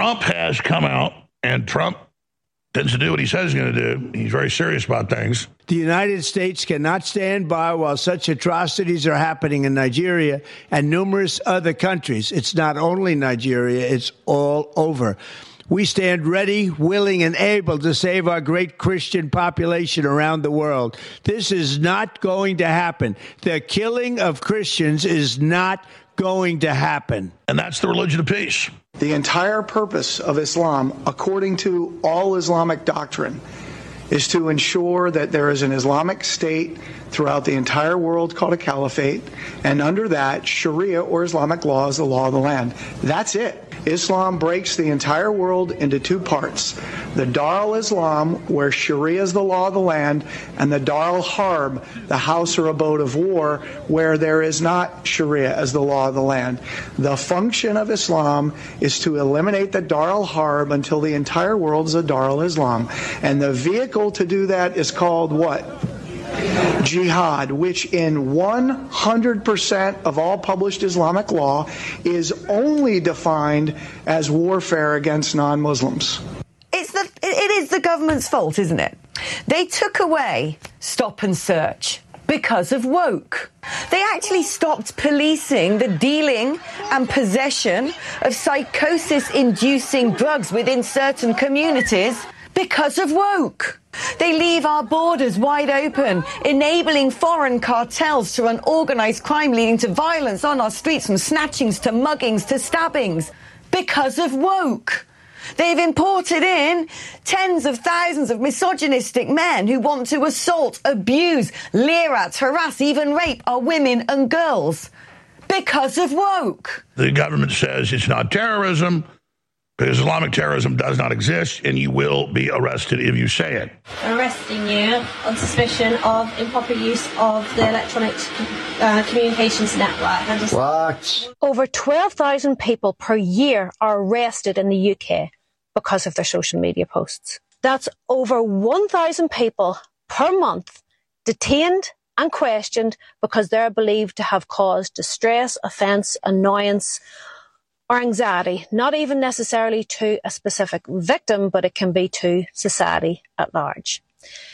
Trump has come out, and Trump tends to do what he says he's going to do. He's very serious about things. The United States cannot stand by while such atrocities are happening in Nigeria and numerous other countries. It's not only Nigeria, it's all over. We stand ready, willing, and able to save our great Christian population around the world. This is not going to happen. The killing of Christians is not going to happen. And that's the religion of peace. The entire purpose of Islam, according to all Islamic doctrine, is to ensure that there is an Islamic state throughout the entire world called a caliphate, and under that, Sharia or Islamic law is the law of the land. That's it. Islam breaks the entire world into two parts. The Dar al-Islam, where Sharia is the law of the land, and the Dar al-Harb, the house or abode of war, where there is not Sharia as the law of the land. The function of Islam is to eliminate the Dar al-Harb until the entire world is a Dar al-Islam. And the vehicle to do that is called what? Jihad, which in 100% of all published Islamic law is only defined as warfare against non-Muslims. It is the government's fault, isn't it? They took away stop and search because of woke. They actually stopped policing the dealing and possession of psychosis-inducing drugs within certain communities because of woke. They leave our borders wide open, enabling foreign cartels to run organised crime, leading to violence on our streets, from snatchings to muggings to stabbings, because of woke. They've imported in tens of thousands of misogynistic men who want to assault, abuse, leer at, harass, even rape our women and girls, because of woke. The government says it's not terrorism, because Islamic terrorism does not exist, and you will be arrested if you say it. Arresting you on suspicion of improper use of the electronic communications network. What? Over 12,000 people per year are arrested in the UK because of their social media posts. That's over 1,000 people per month detained and questioned because they're believed to have caused distress, offence, annoyance, or anxiety, not even necessarily to a specific victim, but it can be to society at large.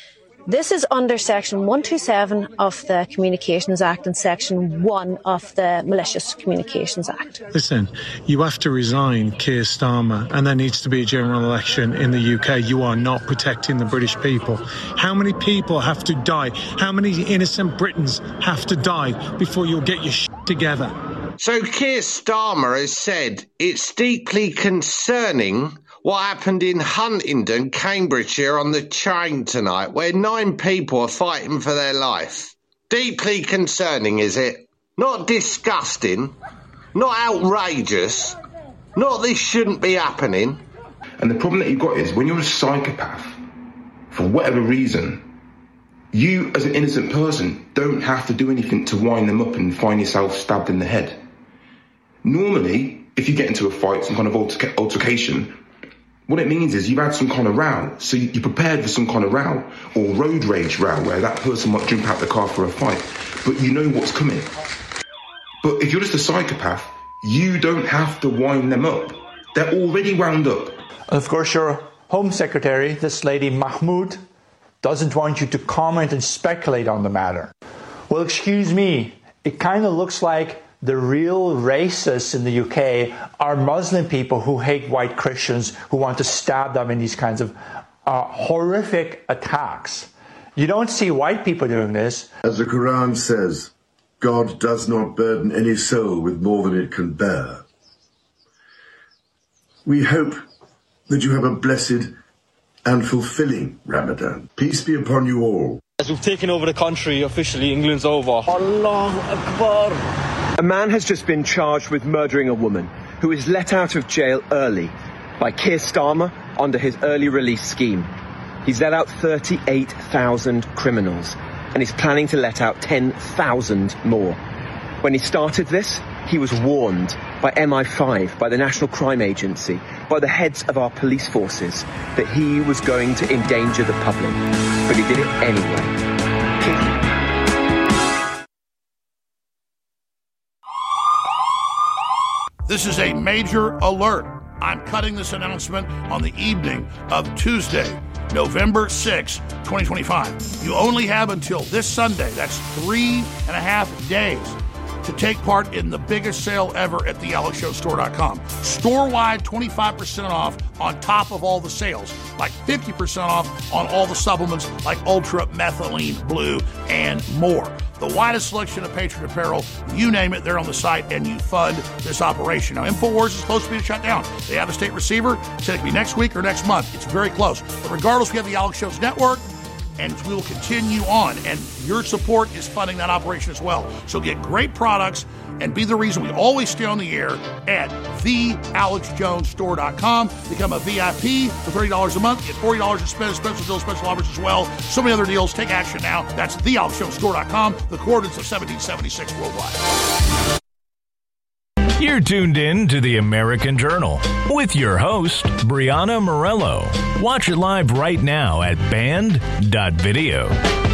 This is under Section 127 of the Communications Act and Section 1 of the Malicious Communications Act. Listen, you have to resign, Keir Starmer, and there needs to be a general election in the UK. You are not protecting the British people. How many people have to die? How many innocent Britons have to die before you'll get your shit together? So Keir Starmer has said it's deeply concerning what happened in Huntingdon, Cambridgeshire on the train tonight, where 9 people are fighting for their life. Deeply concerning, is it? Not disgusting, not outrageous, not this shouldn't be happening. And the problem that you've got is when you're a psychopath, for whatever reason, you as an innocent person don't have to do anything to wind them up and find yourself stabbed in the head. Normally, if you get into a fight, some kind of altercation, what it means is you've had some kind of row. So you're prepared for some kind of row, or road rage row, where that person might jump out the car for a fight, but you know what's coming. But if you're just a psychopath, you don't have to wind them up. They're already wound up. And of course, your Home Secretary, this lady Mahmoud, doesn't want you to comment and speculate on the matter. Well, excuse me, it kind of looks like the real racists in the UK are Muslim people who hate white Christians, who want to stab them in these kinds of horrific attacks. You don't see white people doing this. As the Quran says, God does not burden any soul with more than it can bear. We hope that you have a blessed and fulfilling Ramadan. Peace be upon you all. As we've taken over the country, officially England's over. Allahu Akbar. A man has just been charged with murdering a woman who is let out of jail early by Keir Starmer under his early release scheme. He's let out 38,000 criminals and he's planning to let out 10,000 more. When he started this, he was warned by MI5, by the National Crime Agency, by the heads of our police forces that he was going to endanger the public. But he did it anyway. This is a major alert. I'm cutting this announcement on the evening of Tuesday, November 6, 2025. You only have until this Sunday, that's 3.5 days, to take part in the biggest sale ever at thealexshowstore.com. Store-wide 25% off on top of all the sales, like 50% off on all the supplements like Ultra, Methylene Blue, and more. The widest selection of Patriot apparel, you name it, they're on the site, and you fund this operation. Now, InfoWars is supposed to be shut down. They have a state receiver, said it could be next week or next month. It's very close. But regardless, we have the Alex Jones Network, and we will continue on. And your support is funding that operation as well. So get great products and be the reason we always stay on the air at thealexjonesstore.com. Become a VIP for $30 a month. Get $40 to spend, special deals, special offers as well. So many other deals. Take action now. That's thealexjonesstore.com. The coordinates of 1776 worldwide. You're tuned in to the American Journal with your host, Brianna Morello. Watch it live right now at band.video.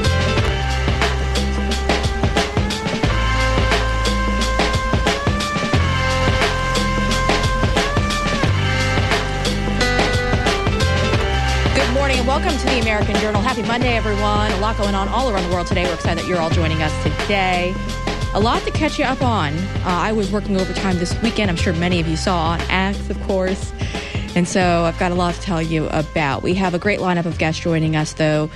Good morning and welcome to the American Journal. Happy Monday, everyone. A lot going on all around the world today. We're excited that you're all joining us today. A lot to catch you up on. I was working overtime this weekend. I'm sure many of you saw on X, of course. And so I've got a lot to tell you about. We have a great lineup of guests joining us, though,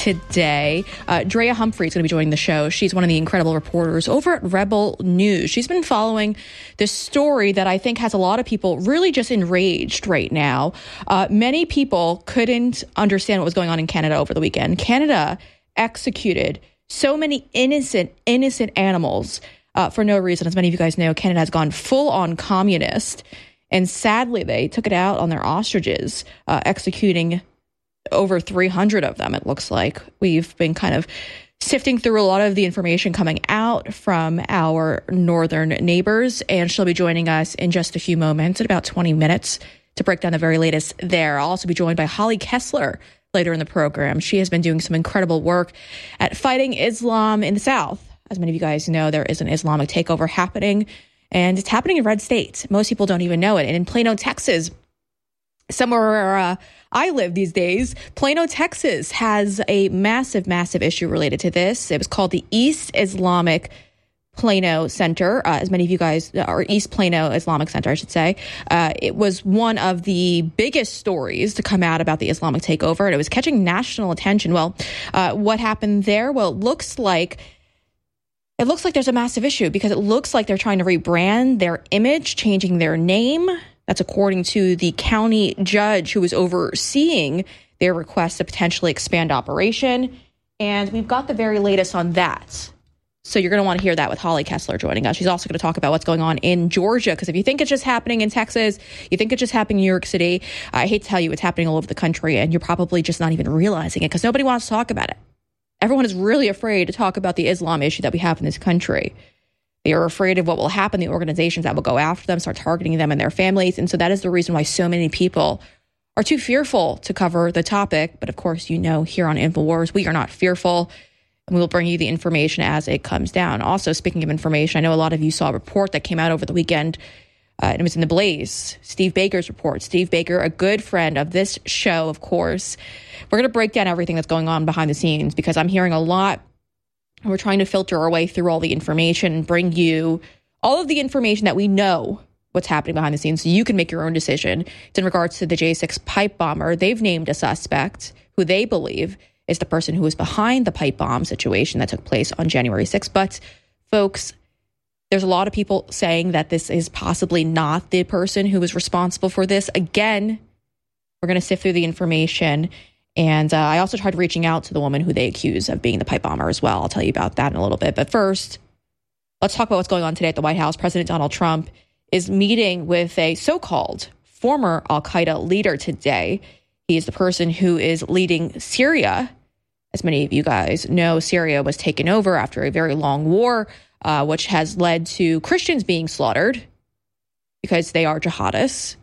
today. Drea Humphrey is going to be joining the show. She's one of the incredible reporters over at Rebel News. She's been following this story that I think has a lot of people really just enraged right now. Many people couldn't understand what was going on in Canada over the weekend. Canada executed so many innocent animals for no reason. As many of you guys know, Canada has gone full-on communist. And sadly, they took it out on their ostriches, executing over 300 of them, it looks like. We've been kind of sifting through a lot of the information coming out from our northern neighbors, and she'll be joining us in just a few moments, in about 20 minutes, to break down the very latest there. I'll also be joined by Holly Kessler later in the program. She has been doing some incredible work at fighting Islam in the South. As many of you guys know, there is an Islamic takeover happening, and it's happening in red states. Most people don't even know it. And in Plano, Texas, somewhere where I live these days, Plano, Texas has a massive issue related to this. It was called the East Islamic Plano Center, as many of you guys, or East Plano Islamic Center, I should say. It was one of the biggest stories to come out about the Islamic takeover, and it was catching national attention. Well, what happened there? Well, it looks like there's a massive issue because it looks like they're trying to rebrand their image, changing their name. That's according to the county judge who was overseeing their request to potentially expand operation. And we've got the very latest on that. So you're going to want to hear that with Holly Kessler joining us. She's also going to talk about what's going on in Georgia, because if you think it's just happening in Texas, you think it's just happening in New York City, I hate to tell you it's happening all over the country, and you're probably just not even realizing it because nobody wants to talk about it. Everyone is really afraid to talk about the Islam issue that we have in this country. They are afraid of what will happen, the organizations that will go after them, start targeting them and their families. And so that is the reason why so many people are too fearful to cover the topic. But of course, you know, here on InfoWars, we are not fearful. And we will bring you the information as it comes down. Also, speaking of information, I know a lot of you saw a report that came out over the weekend. And it was in the Blaze, Steve Baker's report. Steve Baker, a good friend of this show, of course. We're going to break down everything that's going on behind the scenes because I'm hearing a lot. We're trying to filter our way through all the information and bring you all of the information that we know what's happening behind the scenes so you can make your own decision. It's in regards to the J6 pipe bomber. They've named a suspect who they believe is the person who was behind the pipe bomb situation that took place on January 6th. But, folks, there's a lot of people saying that this is possibly not the person who was responsible for this. Again, we're going to sift through the information. And I also tried reaching out to the woman who they accuse of being the pipe bomber as well. I'll tell you about that in a little bit. But first, let's talk about what's going on today at the White House. President Donald Trump is meeting with a so-called former al-Qaeda leader today. He is the person who is leading Syria. As many of you guys know, Syria was taken over after a very long war, which has led to Christians being slaughtered because they are jihadists.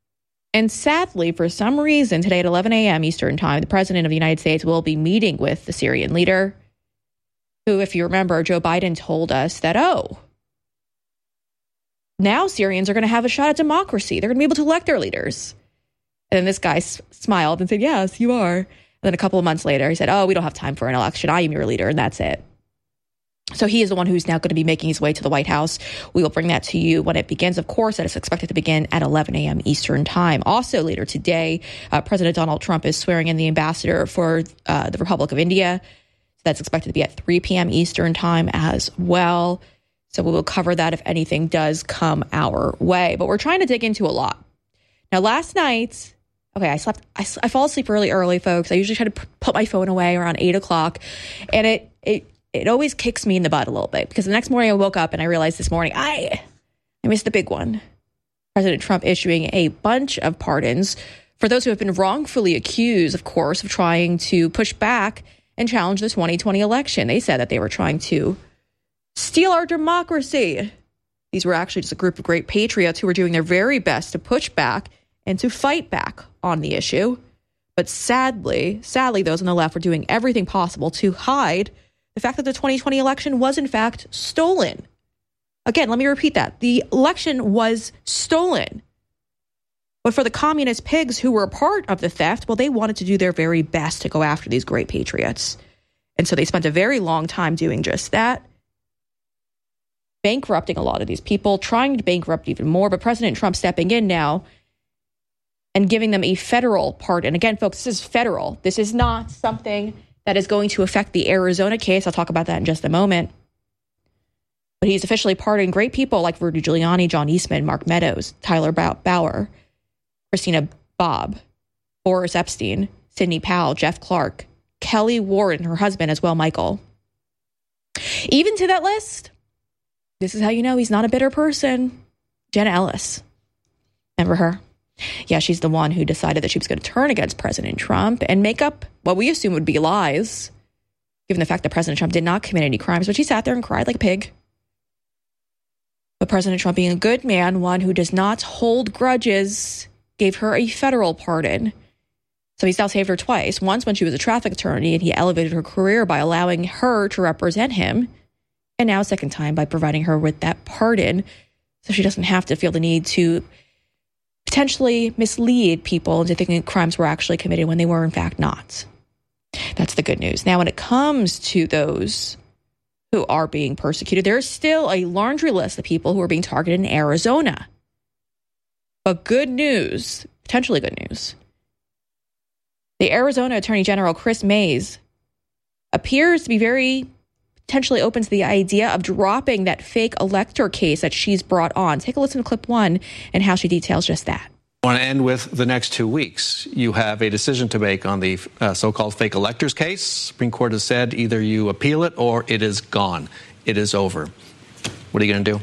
And sadly, for some reason, today at 11 a.m. Eastern Time, the President of the United States will be meeting with the Syrian leader, who, if you remember, Joe Biden told us that, now Syrians are going to have a shot at democracy. They're going to be able to elect their leaders. And then this guy smiled and said, yes, you are. And then a couple of months later, he said, oh, we don't have time for an election. I am your leader, and that's it. So he is the one who's now going to be making his way to the White House. We will bring that to you when it begins. Of course, that is expected to begin at 11 a.m. Eastern time. Also later today, President Donald Trump is swearing in the ambassador for the Republic of India. So that's expected to be at 3 p.m. Eastern time as well. So we will cover that if anything does come our way. But we're trying to dig into a lot. Now, last night, I fall asleep early, folks. I usually try to put my phone away around 8 o'clock. And it always kicks me in the butt a little bit because the next morning I woke up and I realized this morning I missed the big one. President Trump issuing a bunch of pardons for those who have been wrongfully accused, of course, of trying to push back and challenge the 2020 election. They said that they were trying to steal our democracy. These were actually just a group of great patriots who were doing their very best to push back and to fight back on the issue. But sadly, those on the left were doing everything possible to hide the fact that the 2020 election was, in fact, stolen. Again, let me repeat that. The election was stolen. But for the communist pigs who were a part of the theft, well, they wanted to do their very best to go after these great patriots. And so they spent a very long time doing just that, bankrupting a lot of these people, trying to bankrupt even more. But President Trump stepping in now and giving them a federal pardon. Again, folks, this is federal. This is not something that is going to affect the Arizona case. I'll talk about that in just a moment. But he's officially pardoning great people like Rudy Giuliani, John Eastman, Mark Meadows, Tyler Bauer, Christina Bobb, Boris Epstein, Sidney Powell, Jeff Clark, Kelly Ward and her husband as well, Michael. Even to that list, this is how you know he's not a bitter person. Jenna Ellis. Remember her? Yeah, she's the one who decided that she was going to turn against President Trump and make up what we assume would be lies, given the fact that President Trump did not commit any crimes, but she sat there and cried like a pig. But President Trump, being a good man, one who does not hold grudges, gave her a federal pardon. So he's now saved her twice. Once when she was a traffic attorney and he elevated her career by allowing her to represent him. And now a second time by providing her with that pardon so she doesn't have to feel the need to potentially mislead people into thinking crimes were actually committed when they were in fact not. That's the good news. Now, when it comes to those who are being persecuted, there's still a laundry list of people who are being targeted in Arizona. But good news, potentially good news. The Arizona Attorney General, Chris Mays, appears to be very potentially open to the idea of dropping that fake elector case that she's brought on. Take a listen to clip 1 and how she details just that. I want to end with the next 2 weeks. You have a decision to make on the so-called fake electors case. Supreme Court has said either you appeal it or it is gone. It is over. What are you going to do?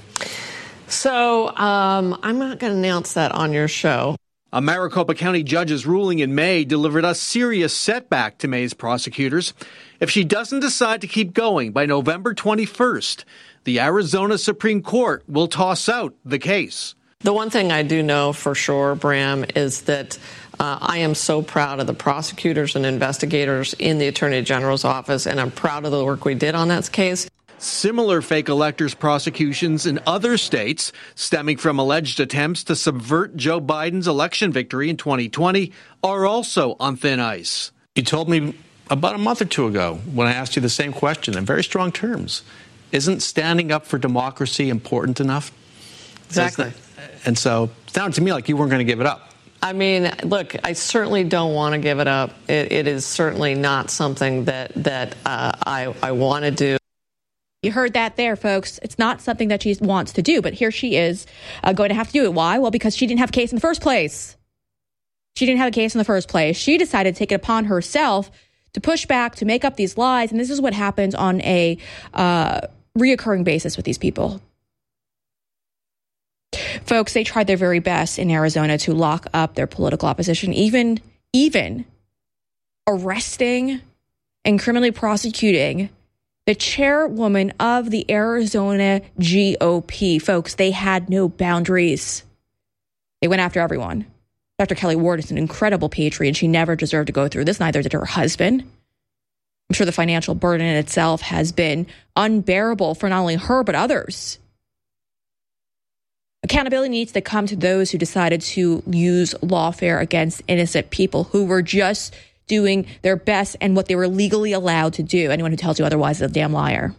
So I'm not going to announce that on your show. A Maricopa County judge's ruling in May delivered a serious setback to May's prosecutors. If she doesn't decide to keep going by November 21st, the Arizona Supreme Court will toss out the case. The one thing I do know for sure, Bram, is that I am so proud of the prosecutors and investigators in the Attorney General's office, and I'm proud of the work we did on that case. Similar fake electors prosecutions in other states, stemming from alleged attempts to subvert Joe Biden's election victory in 2020, are also on thin ice. You told me about a month or two ago when I asked you the same question in very strong terms. Isn't standing up for democracy important enough? Exactly. And so it sounded to me like you weren't going to give it up. I mean, look, I certainly don't want to give it up. It is certainly not something that I want to do. You heard that there, folks. It's not something that she wants to do, but here she is going to have to do it. Why? Well, because she didn't have a case in the first place. She didn't have a case in the first place. She decided to take it upon herself to push back, to make up these lies. And this is what happens on a reoccurring basis with these people. Folks, they tried their very best in Arizona to lock up their political opposition, even arresting and criminally prosecuting the chairwoman of the Arizona GOP. Folks, they had no boundaries. They went after everyone. Dr. Kelly Ward is an incredible patriot, and she never deserved to go through this. Neither did her husband. I'm sure the financial burden in itself has been unbearable for not only her, but others. Accountability needs to come to those who decided to use lawfare against innocent people who were just doing their best and what they were legally allowed to do. Anyone who tells you otherwise is a damn liar.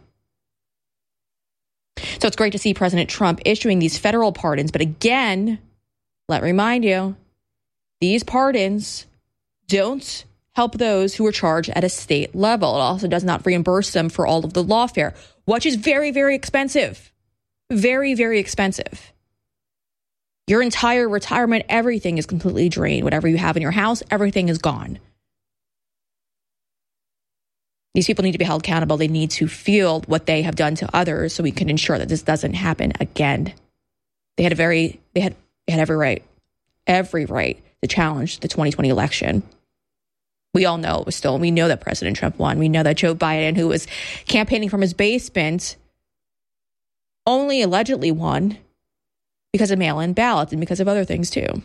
So it's great to see President Trump issuing these federal pardons. But again, let me remind you, these pardons don't help those who are charged at a state level. It also does not reimburse them for all of the lawfare, which is very, very expensive. Very, very expensive. Your entire retirement, everything is completely drained. Whatever you have in your house, everything is gone. These people need to be held accountable. They need to feel what they have done to others so we can ensure that this doesn't happen again. They had every right to challenge the 2020 election. We all know it was stolen. We know that President Trump won. We know that Joe Biden, who was campaigning from his basement, only allegedly won because of mail-in ballots and because of other things too.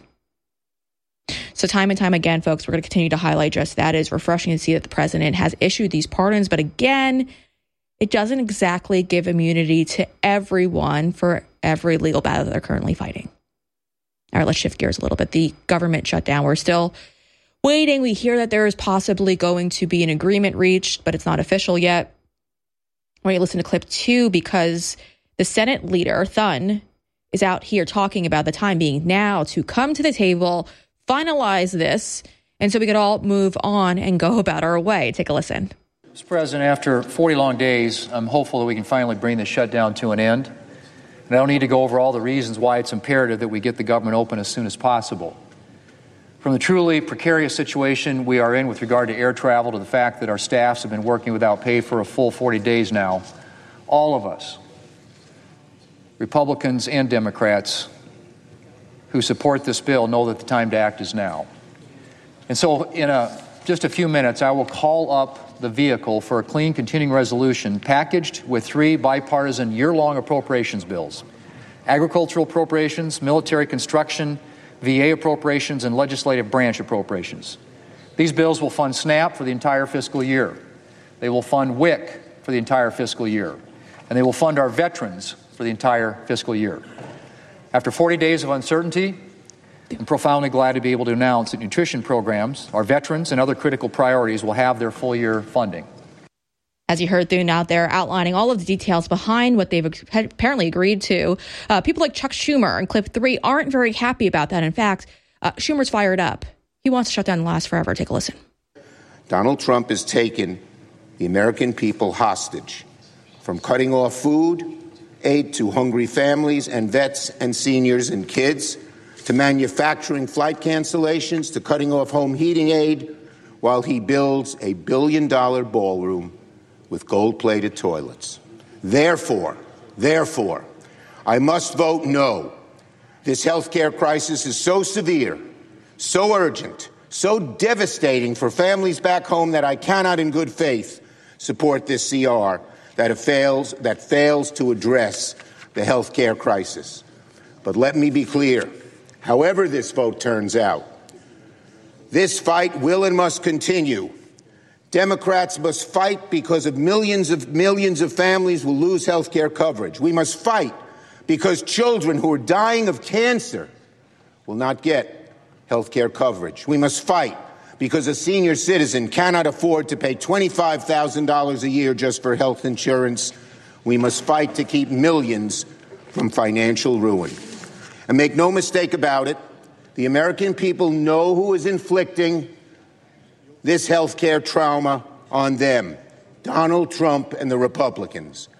So time and time again, folks, we're going to continue to highlight just that. It is refreshing to see that the president has issued these pardons. But again, it doesn't exactly give immunity to everyone for every legal battle that they're currently fighting. All right, let's shift gears a little bit. The government shutdown. We're still waiting. We hear that there is possibly going to be an agreement reached, but it's not official yet. I want you to listen to clip 2 because the Senate leader, Thun, is out here talking about the time being now to come to the table, finalize this, and so we could all move on and go about our way. Take a listen. Mr. President, after 40 long days, I'm hopeful that we can finally bring this shutdown to an end. And I don't need to go over all the reasons why it's imperative that we get the government open as soon as possible. From the truly precarious situation we are in with regard to air travel to the fact that our staffs have been working without pay for a full 40 days now, all of us, Republicans and Democrats, who support this bill know that the time to act is now. And so in just a few minutes, I will call up the vehicle for a clean continuing resolution packaged with 3 bipartisan year-long appropriations bills: agricultural appropriations, military construction, VA appropriations, and legislative branch appropriations. These bills will fund SNAP for the entire fiscal year. They will fund WIC for the entire fiscal year. And they will fund our veterans for the entire fiscal year. After 40 days of uncertainty, I'm profoundly glad to be able to announce that nutrition programs, our veterans, and other critical priorities will have their full year funding. As you heard Thune out there outlining all of the details behind what they've apparently agreed to, people like Chuck Schumer in clip 3 aren't very happy about that. In fact, Schumer's fired up. He wants to shut down the last forever. Take a listen. Donald Trump has taken the American people hostage, from cutting off food aid to hungry families and vets and seniors and kids, to manufacturing flight cancellations, to cutting off home heating aid, while he builds a billion-dollar ballroom with gold-plated toilets. Therefore, I must vote no. This health care crisis is so severe, so urgent, so devastating for families back home that I cannot in good faith support this CR that fails to address the health care crisis. But let me be clear. However this vote turns out, this fight will and must continue. Democrats must fight because of millions of families will lose health care coverage. We must fight because children who are dying of cancer will not get health care coverage. We must fight because a senior citizen cannot afford to pay $25,000 a year just for health insurance. We must fight to keep millions from financial ruin. And make no mistake about it, the American people know who is inflicting this health care trauma on them: Donald Trump and the Republicans.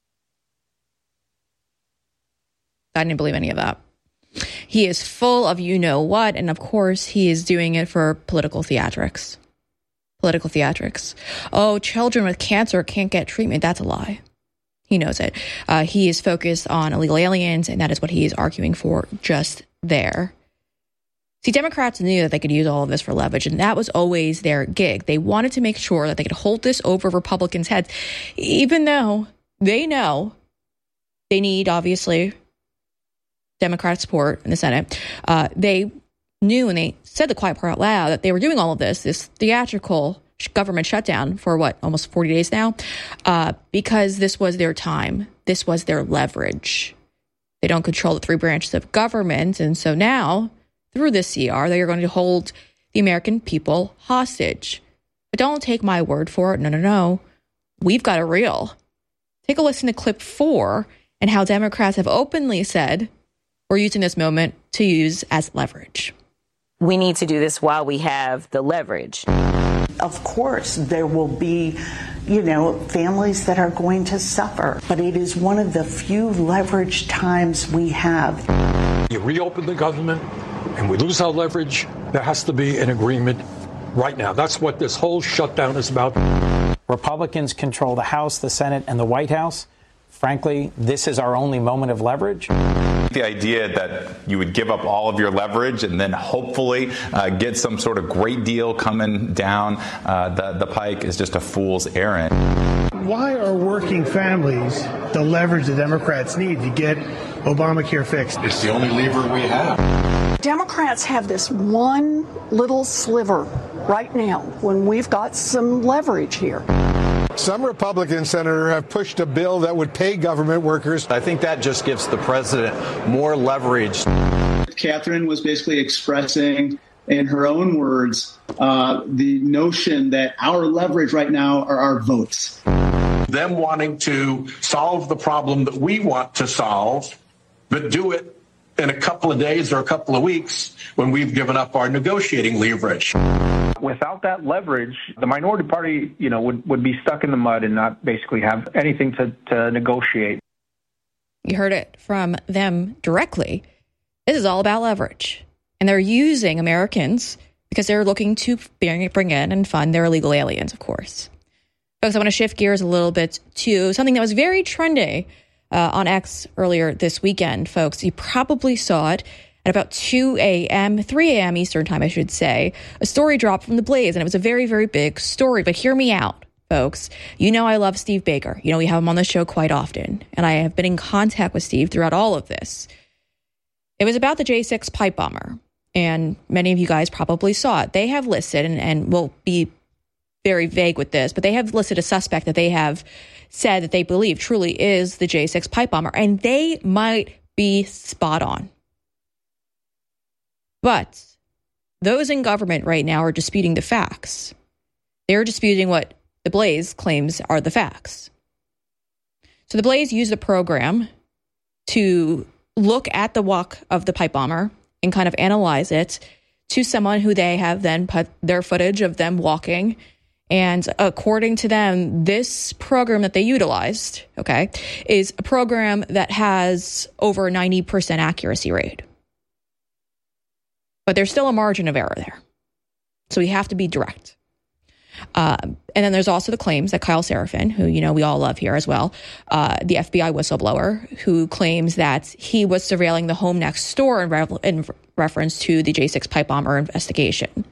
I didn't believe any of that. He is full of you-know-what, and of course, he is doing it for political theatrics. Political theatrics. Oh, children with cancer can't get treatment. That's a lie. He knows it. He is focused on illegal aliens, and that is what he is arguing for just there. See, Democrats knew that they could use all of this for leverage, and that was always their gig. They wanted to make sure that they could hold this over Republicans' heads, even though they know they need, obviously, Democratic support in the Senate. They knew, and they said the quiet part out loud, that they were doing all of this theatrical government shutdown for almost 40 days now, because this was their time. This was their leverage. They don't control the three branches of government. And so now, through the CR, they are going to hold the American people hostage. But don't take my word for it. No. We've got it real. Take a listen to clip 4 and how Democrats have openly said we're using this moment to use as leverage. We need to do this while we have the leverage. Of course, there will be, families that are going to suffer, but it is one of the few leverage times we have. You reopen the government and we lose our leverage, there has to be an agreement right now. That's what this whole shutdown is about. Republicans control the House, the Senate, and the White House. Frankly, this is our only moment of leverage. The idea that you would give up all of your leverage and then hopefully get some sort of great deal coming down the pike is just a fool's errand. Why are working families the leverage the Democrats need to get Obamacare fixed? It's the only lever we have. Democrats have this one little sliver right now when we've got some leverage here. Some Republican senators have pushed a bill that would pay government workers. I think that just gives the president more leverage. Catherine was basically expressing, in her own words, the notion that our leverage right now are our votes. Them wanting to solve the problem that we want to solve, but do it in a couple of days or a couple of weeks when we've given up our negotiating leverage. Without that leverage, the minority party, would be stuck in the mud and not basically have anything to negotiate. You heard it from them directly. This is all about leverage. And they're using Americans because they're looking to bring in and fund their illegal aliens, of course. Folks, I want to shift gears a little bit to something that was very trendy on X earlier this weekend, folks. You probably saw it at about 2 a.m., 3 a.m. Eastern time, I should say. A story dropped from The Blaze, and it was a very, very big story. But hear me out, folks. You know I love Steve Baker. We have him on the show quite often, and I have been in contact with Steve throughout all of this. It was about the J6 pipe bomber, and many of you guys probably saw it. They have listed, and we'll be very vague with this, but they have listed a suspect that they have said that they believe truly is the J6 pipe bomber, and they might be spot on. But those in government right now are disputing the facts. They're disputing what The Blaze claims are the facts. So The Blaze used a program to look at the walk of the pipe bomber and kind of analyze it to someone who they have then put their footage of them walking. And according to them, this program that they utilized, is a program that has over a 90% accuracy rate. But there's still a margin of error there. So we have to be direct. And then there's also the claims that Kyle Seraphin, who, we all love here as well, the FBI whistleblower, who claims that he was surveilling the home next door in reference to the J6 pipe bomber investigation.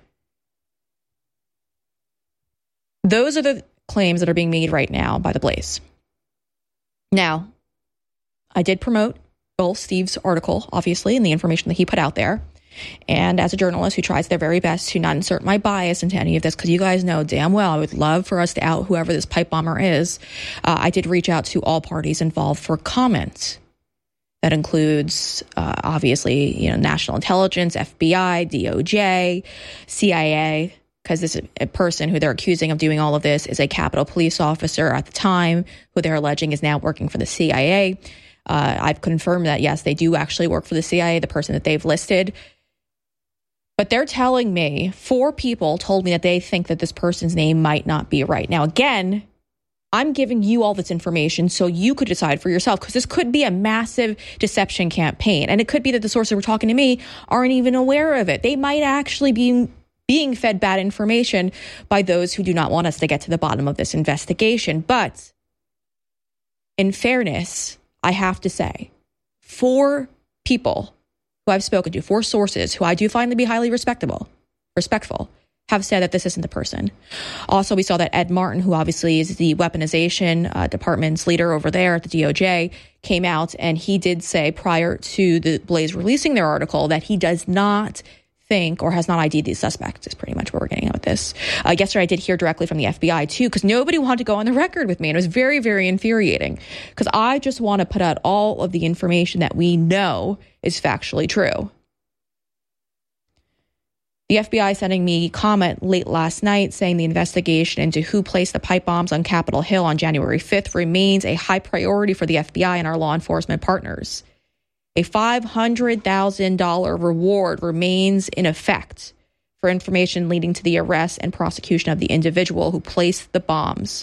Those are the claims that are being made right now by The Blaze. Now, I did promote both Steve's article, obviously, and the information that he put out there. And as a journalist who tries their very best to not insert my bias into any of this, because you guys know damn well I would love for us to out whoever this pipe bomber is, I did reach out to all parties involved for comment. That includes, obviously, national intelligence, FBI, DOJ, CIA, because this person who they're accusing of doing all of this is a Capitol Police officer at the time, who they're alleging is now working for the CIA. I've confirmed that, yes, they do actually work for the CIA, the person that they've listed. But they're telling me 4 people told me that they think that this person's name might not be right. Now, again, I'm giving you all this information so you could decide for yourself, because this could be a massive deception campaign. And it could be that the sources who are talking to me aren't even aware of it. They might actually be being fed bad information by those who do not want us to get to the bottom of this investigation. But in fairness, I have to say, 4 people who I've spoken to, 4 sources who I do find to be highly respectful, have said that this isn't the person. Also, we saw that Ed Martin, who obviously is the weaponization department's leader over there at the DOJ, came out and he did say prior to the Blaze releasing their article that he does not think or has not ID'd these suspects is pretty much where we're getting at with this. Yesterday, I did hear directly from the FBI, too, because nobody wanted to go on the record with me. And it was very, very infuriating because I just want to put out all of the information that we know is factually true. The FBI sending me comment late last night saying the investigation into who placed the pipe bombs on Capitol Hill on January 5th remains a high priority for the FBI and our law enforcement partners. A $500,000 reward remains in effect for information leading to the arrest and prosecution of the individual who placed the bombs.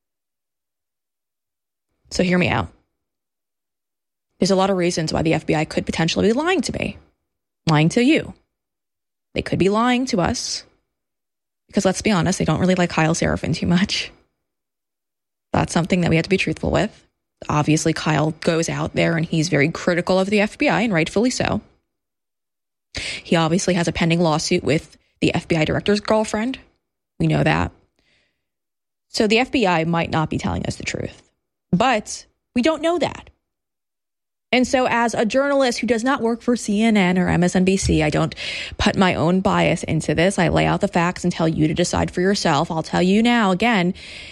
So hear me out. There's a lot of reasons why the FBI could potentially be lying to me, lying to you. They could be lying to us because, let's be honest, they don't really like Kyle Seraphin too much. That's something that we have to be truthful with. Obviously, Kyle goes out there and he's very critical of the FBI, and rightfully so. He obviously has a pending lawsuit with the FBI director's girlfriend. We know that. So the FBI might not be telling us the truth, but we don't know that. And so as a journalist who does not work for CNN or MSNBC, I don't put my own bias into this. I lay out the facts and tell you to decide for yourself. I'll tell you now, again,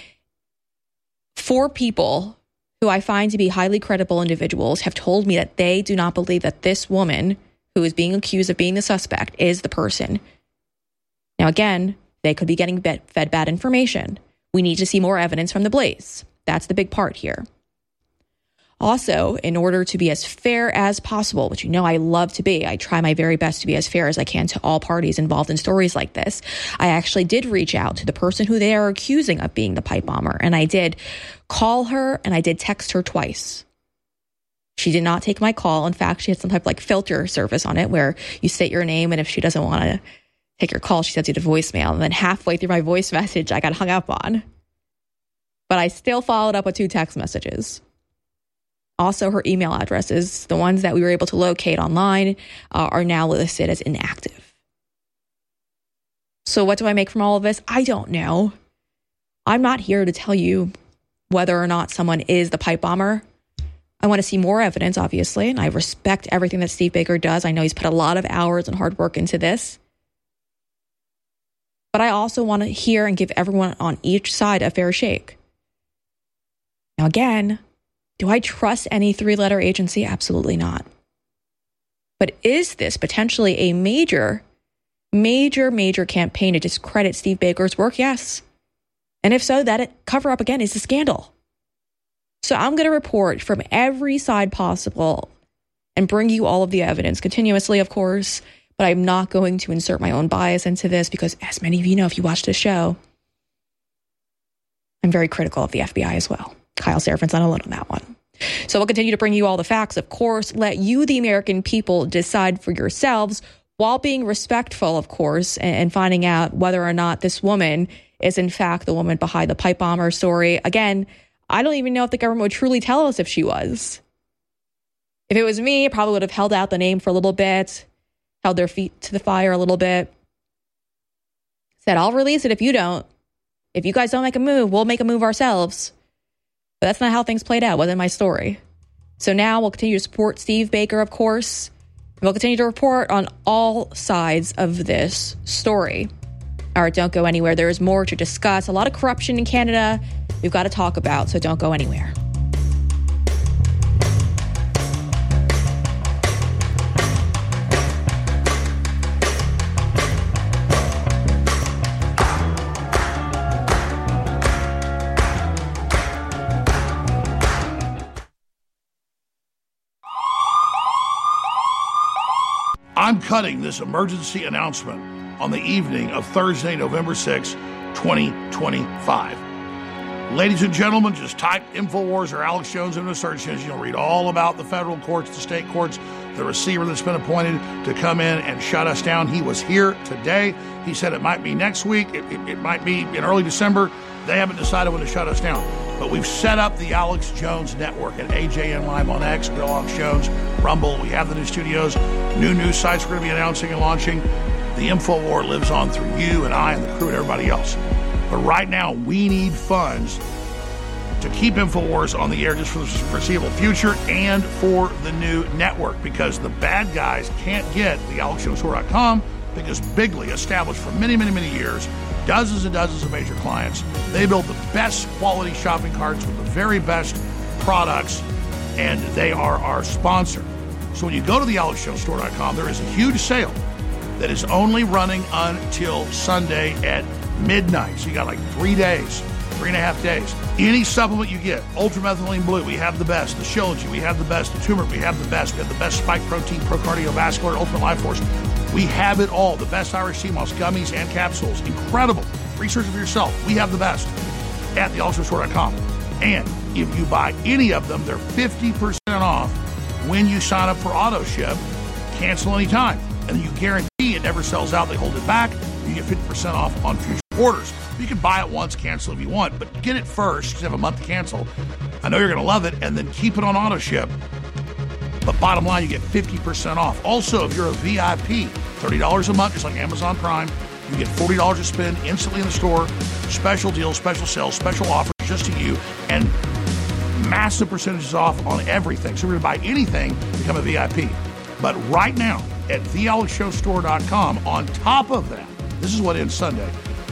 4 people who I find to be highly credible individuals have told me that they do not believe that this woman who is being accused of being the suspect is the person. Now, again, they could be getting fed bad information. We need to see more evidence from the blaze. That's the big part here. Also, in order to be as fair as possible, which you know I love to be, I try my very best to be as fair as I can to all parties involved in stories like this. I actually did reach out to the person who they are accusing of being the pipe bomber, and I did call her and I did text her twice. She did not take my call. In fact, she had some type of like filter service on it where you state your name, and if she doesn't want to take your call, she sends you to voicemail. And then halfway through my voice message, I got hung up on. But I still followed up with 2 text messages. Also, her email addresses, the ones that we were able to locate online, are now listed as inactive. So what do I make from all of this? I don't know. I'm not here to tell you whether or not someone is the pipe bomber. I want to see more evidence, obviously, and I respect everything that Steve Baker does. I know he's put a lot of hours and hard work into this. But I also want to hear and give everyone on each side a fair shake. Now, again, do I trust any 3-letter agency? Absolutely not. But is this potentially a major campaign to discredit Steve Baker's work? Yes. And if so, that cover-up, again, is a scandal. So I'm going to report from every side possible and bring you all of the evidence continuously, of course, but I'm not going to insert my own bias into this because, as many of you know, if you watch this show, I'm very critical of the FBI as well. Kyle Seraphin's not alone on that one. So we'll continue to bring you all the facts, of course, let you, the American people, decide for yourselves while being respectful, of course, and finding out whether or not this woman is, in fact, the woman behind the pipe bomber story. Again, I don't even know if the government would truly tell us if she was. If it was me, I probably would have held out the name for a little bit, held their feet to the fire a little bit, said, I'll release it if you don't. If you guys don't make a move, we'll make a move ourselves. But that's not how things played out. It wasn't my story. So now we'll continue to support Steve Baker, of course. And we'll continue to report on all sides of this story. All right, don't go anywhere. There is more to discuss. A lot of corruption in Canada we've got to talk about, so don't go anywhere. I'm cutting this emergency announcement on the evening of Thursday, November 6, 2025. Ladies and gentlemen, just type InfoWars or Alex Jones into the search engine. You'll read all about the federal courts, the state courts, the receiver that's been appointed to come in and shut us down. He was here today. He said it might be next week. It might be in early December. They haven't decided when to shut us down. But we've set up the Alex Jones Network at AJN Live on X, Bill Alex Jones, Rumble. We have the new studios, new news sites we're going to be announcing and launching. The InfoWar lives on through you and I and the crew and everybody else. But right now, we need funds to keep InfoWars on the air just for the foreseeable future and for the new network, because the bad guys can't get the AlexJonesTour.com because Bigley, established for many, many, many years, dozens and dozens of major clients, they build the best quality shopping carts with the very best products, and they are our sponsor. So when you go to thealexshowstore.com, there is a huge sale that is only running until Sunday at midnight. So you got like 3.5 days. Any supplement you get, Ultramethylene Blue, we have the best. The Shilajit, we have the best. The Turmeric, we have the best. We have the best Spike Protein, Pro Cardiovascular, Ultimate Life Force. We have it all. The best Irish sea moss, gummies, and capsules. Incredible. Research it for yourself. We have the best at thealexshowstore.com. And if you buy any of them, they're 50% off when you sign up for auto ship. Cancel anytime. And you guarantee it never sells out. They hold it back. You get 50% off on future orders. You can buy it once, cancel if you want, but get it first because you have a month to cancel. I know you're going to love it, and then keep it on auto ship. But bottom line, you get 50% off. Also, if you're a VIP, $30 a month, just like Amazon Prime, you get $40 to spend instantly in the store. Special deals, special sales, special offers just to you, and massive percentages off on everything. So if you're going to buy anything, become a VIP. But right now, at thealexshowstore.com, on top of that, this is what ends Sunday,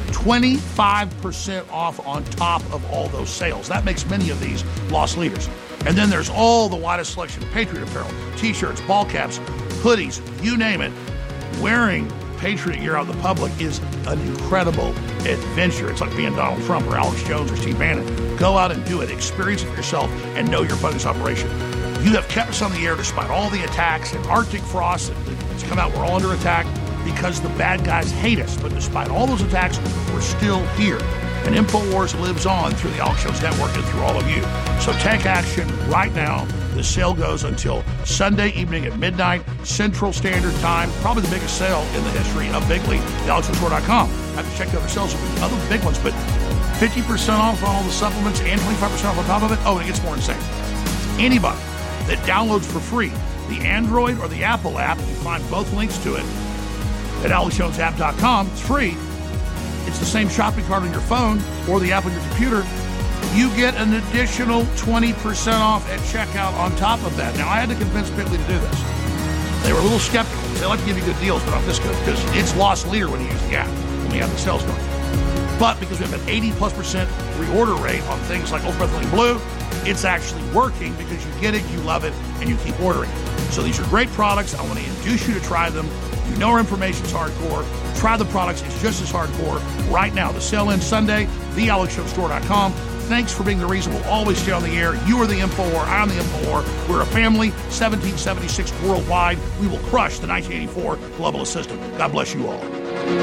25% off on top of all those sales. That makes many of these loss leaders. And then there's all the widest selection of Patriot apparel, t-shirts, ball caps, hoodies, you name it. Wearing Patriot gear out in the public is an incredible adventure. It's like being Donald Trump or Alex Jones or Steve Bannon. Go out and do it. Experience it for yourself and know you're funding this operation. You have kept us on the air despite all the attacks and Arctic frost that's come out. We're all under attack because the bad guys hate us. But despite all those attacks, we're still here. And InfoWars lives on through the Alex Jones Network and through all of you. So take action right now. The sale goes until Sunday evening at midnight, Central Standard Time. Probably the biggest sale in the history of Bigley, thealexshowstore.com. I have to check the other sales with other big ones, but 50% off on all the supplements and 25% off on top of it. Oh, and it gets more insane. Anybody that downloads for free the Android or the Apple app, you find both links to it at alexjonesapp.com. It's free. It's the same shopping cart on your phone or the app on your computer. You get an additional 20% off at checkout on top of that. Now, I had to convince Bigley to do this. They were a little skeptical. They like to give you good deals, but not this good, because it's loss leader when you use the app, when we have the sales going. But because we have an 80+% reorder rate on things like Ultramethylene Blue, it's actually working because you get it, you love it, and you keep ordering. So these are great products. I want to induce you to try them. You know our information's hardcore. Try the products. It's just as hardcore right now. The sale ends Sunday, thealexshowstore.com. Thanks for being the reason we'll always stay on the air. You are the InfoWar. I'm the InfoWar. We're a family, 1776 worldwide. We will crush the 1984 globalist system. God bless you all.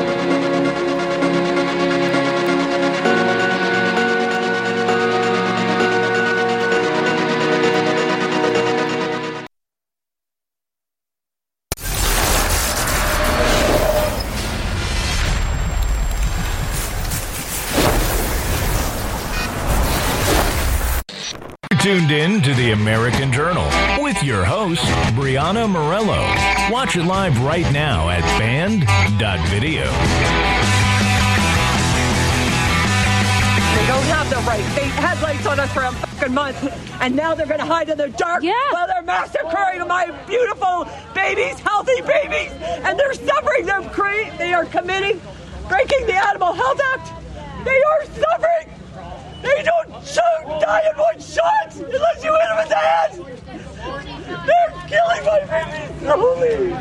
Tuned in to the American Journal with your host, Brianna Morello. Watch it live right now at band.video. They don't have the right. They had lights on us for a fucking month, and now they're going to hide in the dark while they're massacring my beautiful babies, healthy babies, and they're suffering. They are breaking the Animal Health Act. They are suffering. They don't die in one shot unless you hit them in the head. They're killing my babies slowly.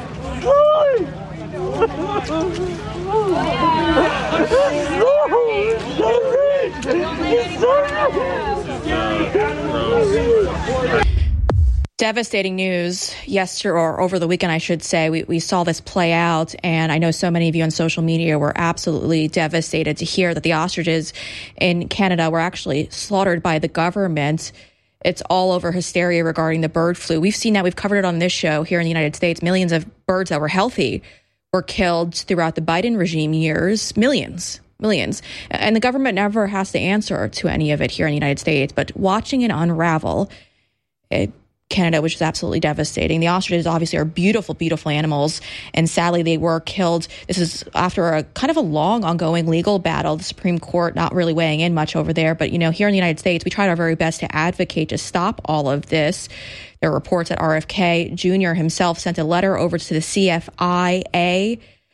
Devastating news yesterday, or over the weekend, I should say. We saw this play out, and I know so many of you on social media were absolutely devastated to hear that the ostriches in Canada were actually slaughtered by the government. It's all over hysteria regarding the bird flu. We've seen that. We've covered it on this show here in the United States. Millions of birds that were healthy were killed throughout the Biden regime years. Millions. And the government never has to answer to any of it here in the United States. But watching it unravel, Canada, which is absolutely devastating. The ostriches obviously are beautiful, beautiful animals, and sadly they were killed. This is after a kind of a long, ongoing legal battle. The Supreme Court not really weighing in much over there, but here in the United States, we tried our very best to advocate to stop all of this. There are reports that RFK Jr. himself sent a letter over to the CFIA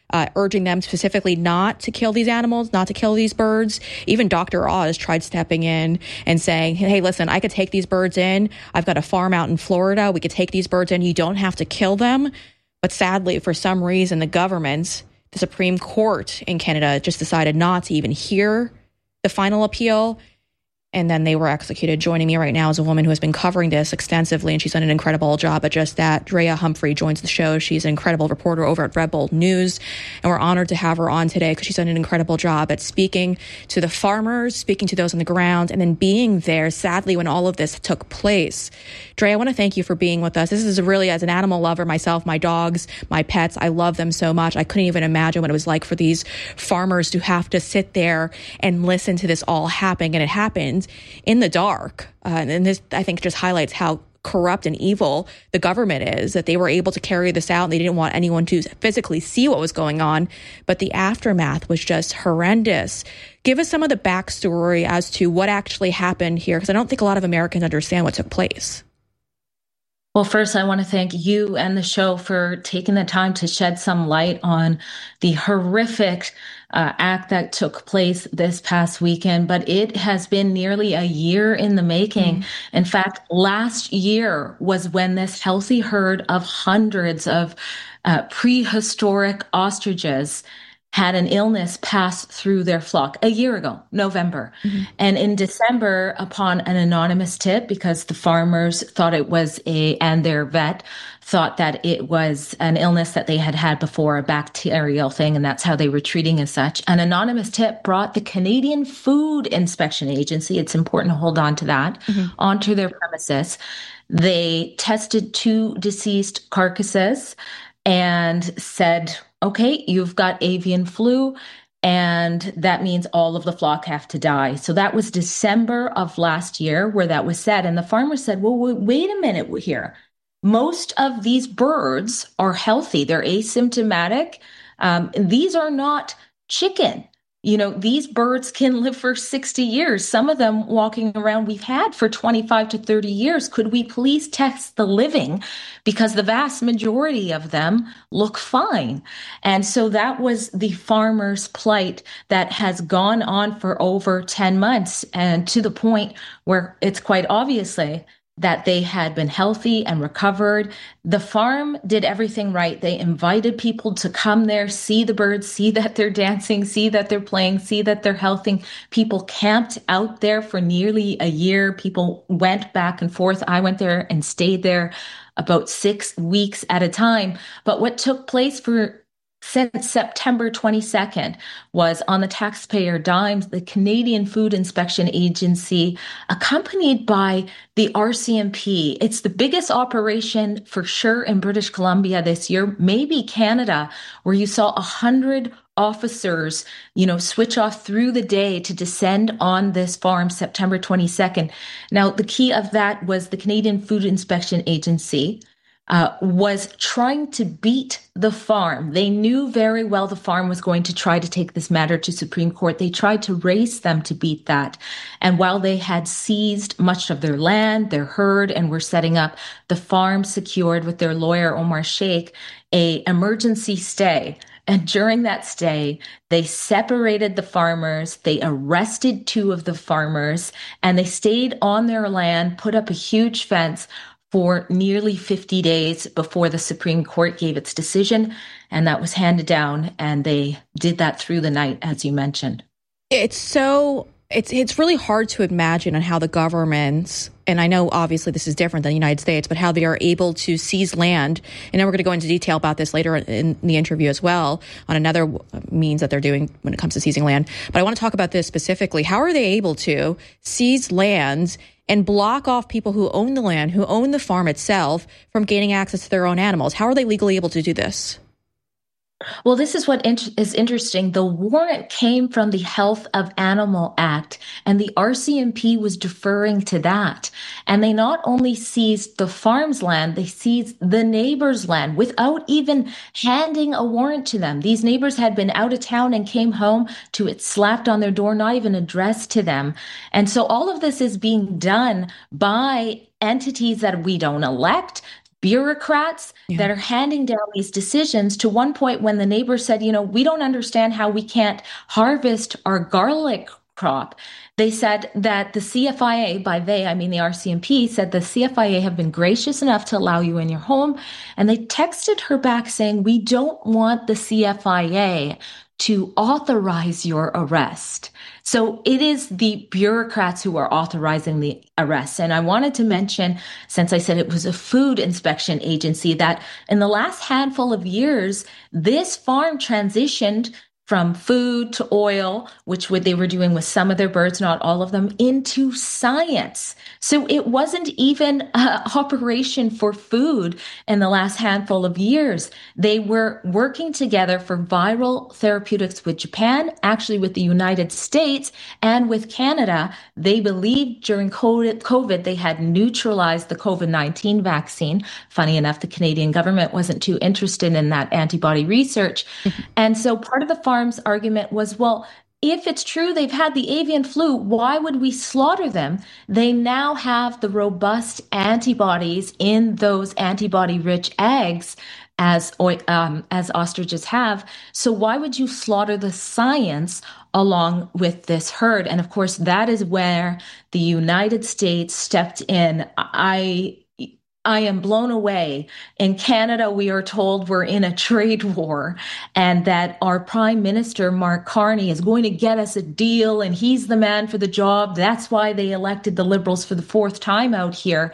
urging them specifically not to kill these animals, not to kill these birds. Even Dr. Oz tried stepping in and saying, hey, listen, I could take these birds in. I've got a farm out in Florida. We could take these birds in. You don't have to kill them. But sadly, for some reason, the Supreme Court in Canada just decided not to even hear the final appeal. And then they were executed. Joining me right now is a woman who has been covering this extensively, and she's done an incredible job at just that. Drea Humphrey joins the show. She's an incredible reporter over at Red Bull News, and we're honored to have her on today because she's done an incredible job at speaking to the farmers, speaking to those on the ground, and then being there, sadly, when all of this took place. Drea, I want to thank you for being with us. This is really, as an animal lover myself, my dogs, my pets, I love them so much. I couldn't even imagine what it was like for these farmers to have to sit there and listen to this all happening, and it happened in the dark. And this, I think, just highlights how corrupt and evil the government is, that they were able to carry this out and they didn't want anyone to physically see what was going on. But the aftermath was just horrendous. Give us some of the backstory as to what actually happened here, because I don't think a lot of Americans understand what took place. Well, first, I want to thank you and the show for taking the time to shed some light on the horrific act that took place this past weekend. But it has been nearly a year in the making. Mm-hmm. In fact, last year was when this healthy herd of hundreds of prehistoric ostriches had an illness pass through their flock a year ago, November. Mm-hmm. And in December, upon an anonymous tip, because the farmers thought it was and their vet thought that it was an illness that they had had before, a bacterial thing, and that's how they were treating as such. An anonymous tip brought the Canadian Food Inspection Agency, it's important to hold on to that, onto their premises. They tested 2 deceased carcasses and said, okay, you've got avian flu, and that means all of the flock have to die. So that was December of last year where that was said. And the farmer said, well, wait a minute here. Most of these birds are healthy. They're asymptomatic. These are not chicken. You know, these birds can live for 60 years. Some of them walking around we've had for 25 to 30 years. Could we please test the living? Because the vast majority of them look fine. And so that was the farmer's plight that has gone on for over 10 months, and to the point where it's quite obviously that they had been healthy and recovered. The farm did everything right. They invited people to come there, see the birds, see that they're dancing, see that they're playing, see that they're healthy. People camped out there for nearly a year. People went back and forth. I went there and stayed there about 6 weeks at a time. But what took place since September 22nd was, on the taxpayer dimes, the Canadian Food Inspection Agency, accompanied by the RCMP. It's the biggest operation for sure in British Columbia this year, maybe Canada, where you saw 100 officers, switch off through the day to descend on this farm September 22nd. Now, the key of that was the Canadian Food Inspection Agency was trying to beat the farm. They knew very well the farm was going to try to take this matter to Supreme Court. They tried to race them to beat that. And while they had seized much of their land, their herd, and were setting up, the farm secured with their lawyer, Omar Sheikh, an emergency stay. And during that stay, they separated the farmers, they arrested 2 of the farmers, and they stayed on their land, put up a huge fence for nearly 50 days before the Supreme Court gave its decision, and that was handed down, and they did that through the night, as you mentioned. It's really hard to imagine on how the governments, and I know obviously this is different than the United States, but how they are able to seize land. And then we're going to go into detail about this later in the interview as well, on another means that they're doing when it comes to seizing land. But I want to talk about this specifically. How are they able to seize lands and block off people who own the land, who own the farm itself, from gaining access to their own animals? How are they legally able to do this? Well, this is what is interesting. The warrant came from the Health of Animal Act, and the RCMP was deferring to that. And they not only seized the farm's land, they seized the neighbor's land without even handing a warrant to them. These neighbors had been out of town and came home to it slapped on their door, not even addressed to them. And so all of this is being done by entities that we don't elect, bureaucrats that are handing down these decisions. To one point when the neighbor said, we don't understand how we can't harvest our garlic crop. They said that the CFIA, by they, I mean the RCMP, said the CFIA have been gracious enough to allow you in your home. And they texted her back saying, we don't want the CFIA to authorize your arrest. So it is the bureaucrats who are authorizing the arrests. And I wanted to mention, since I said it was a food inspection agency, that in the last handful of years, this farm transitioned from food to oil, which they were doing with some of their birds, not all of them, into science. So it wasn't even an operation for food in the last handful of years. They were working together for viral therapeutics with Japan, actually with the United States and with Canada. They believed during COVID they had neutralized the COVID-19 vaccine. Funny enough, the Canadian government wasn't too interested in that antibody research. And so part of the farm's argument was, well, if it's true they've had the avian flu, why would we slaughter them? They now have the robust antibodies in those antibody-rich eggs as ostriches have. So why would you slaughter the science along with this herd? And of course, that is where the United States stepped in. I am blown away. In Canada, we are told we're in a trade war and that our Prime Minister, Mark Carney, is going to get us a deal and he's the man for the job. That's why they elected the Liberals for the fourth time out here.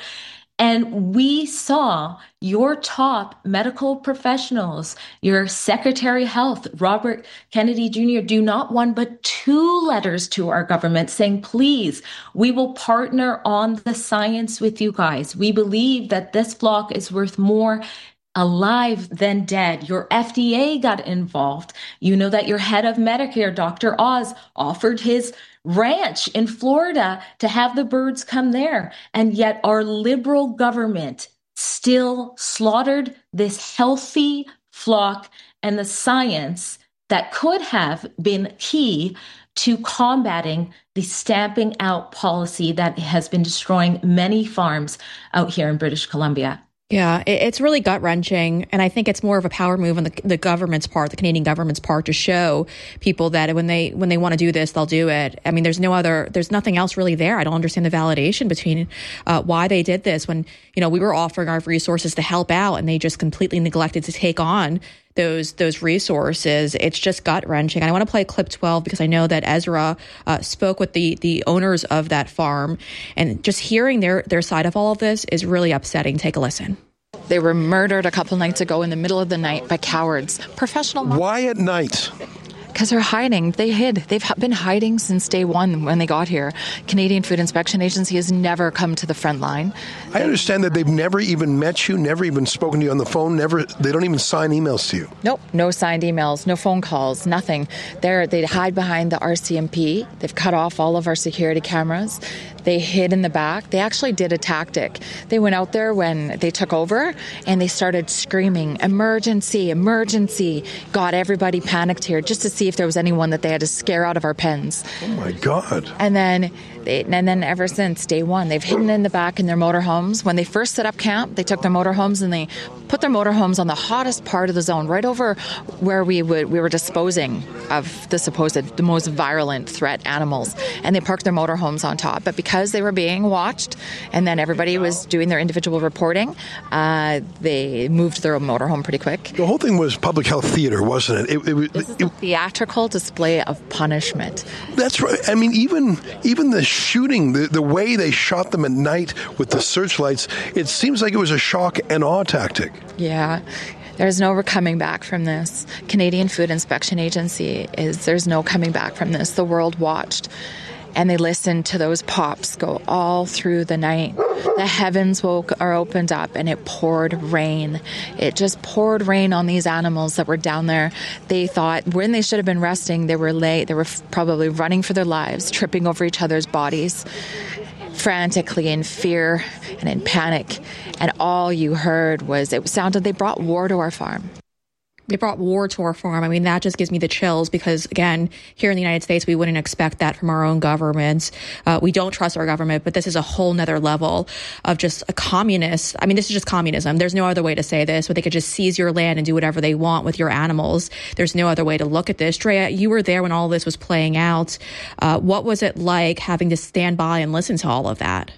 And we saw your top medical professionals, your Secretary of Health, Robert Kennedy Jr., do not one but two letters to our government saying, please, we will partner on the science with you guys. We believe that this flock is worth more alive than dead. Your FDA got involved. You know that your head of Medicare, Dr. Oz, offered his ranch in Florida to have the birds come there. And yet our Liberal government still slaughtered this healthy flock and the science that could have been key to combating the stamping out policy that has been destroying many farms out here in British Columbia. Yeah, it's really gut-wrenching, and I think it's more of a power move on the government's part, the Canadian government's part, to show people that when they want to do this, they'll do it. I mean, there's nothing else really there. I don't understand the validation between why they did this when, we were offering our resources to help out, and they just completely neglected to take on those resources. It's just gut-wrenching. And I want to play clip 12 because I know that Ezra spoke with the owners of that farm, and just hearing their side of all of this is really upsetting. Take a listen. They were murdered a couple nights ago in the middle of the night by cowards. Professional. Why at night? Because they're hiding. They hid. They've been hiding since day one when they got here. Canadian Food Inspection Agency has never come to the front line. I understand that they've never even met you, never even spoken to you on the phone, they don't even sign emails to you. Nope, no signed emails, no phone calls, nothing. They hide behind the RCMP. They've cut off all of our security cameras. They hid in the back. They actually did a tactic. They went out there when they took over and they started screaming, emergency, emergency. Got everybody panicked here just to see if there was anyone that they had to scare out of our pens. Oh my God. And then ever since day one, they've hidden in the back in their motorhomes. When they first set up camp, they took their motorhomes and they put their motorhomes on the hottest part of the zone, right over where we were disposing of the most virulent threat animals. And they parked their motorhomes on top. But because they were being watched and then everybody was doing their individual reporting, they moved their motorhome pretty quick. The whole thing was public health theater, wasn't it? This is a theatrical display of punishment. That's right. I mean, even the shooting, the way they shot them at night with the searchlights, it seems like it was a shock and awe tactic. Yeah. There's no coming back from this. Canadian Food Inspection Agency there's no coming back from this. The world watched. And they listened to those pops go all through the night. The heavens are opened up and it poured rain. It just poured rain on these animals that were down there. They thought when they should have been resting, they were late. They were probably running for their lives, tripping over each other's bodies, frantically in fear and in panic. And all you heard was it sounded they brought war to our farm. They brought war to our farm. I mean, that just gives me the chills because, again, here in the United States, we wouldn't expect that from our own governments. We don't trust our government, but this is a whole nother level of just a communist. I mean, this is just communism. There's no other way to say this, where they could just seize your land and do whatever they want with your animals. There's no other way to look at this. Drea, you were there when all this was playing out. What was it like having to stand by and listen to all of that?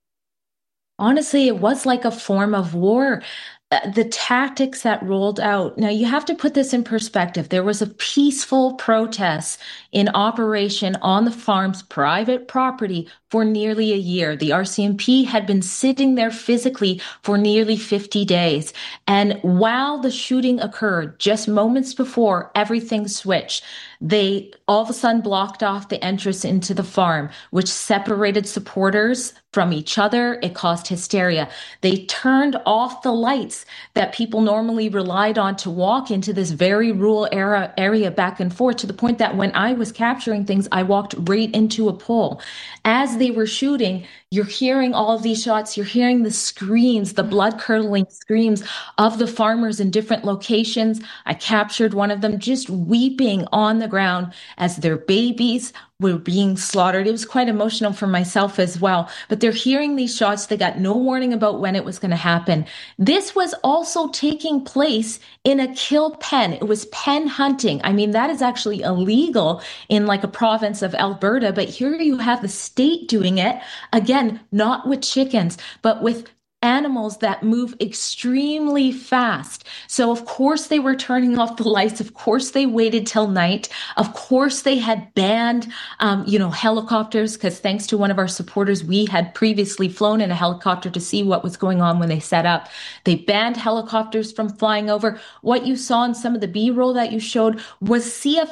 Honestly, it was like a form of war. The tactics that rolled out. Now, you have to put this in perspective. There was a peaceful protest in operation on the farm's private property for nearly a year. The RCMP had been sitting there physically for nearly 50 days. And while the shooting occurred, just moments before, everything switched. They all of a sudden blocked off the entrance into the farm, which separated supporters from each other. It caused hysteria. They turned off the lights that people normally relied on to walk into this very rural area back and forth, to the point that when I was capturing things, I walked right into a pole. As they were shooting, you're hearing all of these shots. You're hearing the screams, the blood-curdling screams of the farmers in different locations. I captured one of them just weeping on the ground as their babies were being slaughtered. It was quite emotional for myself as well. But they're hearing these shots. They got no warning about when it was going to happen. This was also taking place in a kill pen. It was pen hunting. I mean, that is actually illegal in like a province of Alberta. But here you have the state doing it. Again, not with chickens, but with animals that move extremely fast. So of course they were turning off the lights. Of course they waited till night. Of course they had banned, helicopters, because thanks to one of our supporters, we had previously flown in a helicopter to see what was going on when they set up. They banned helicopters from flying over. What you saw in some of the B-roll that you showed was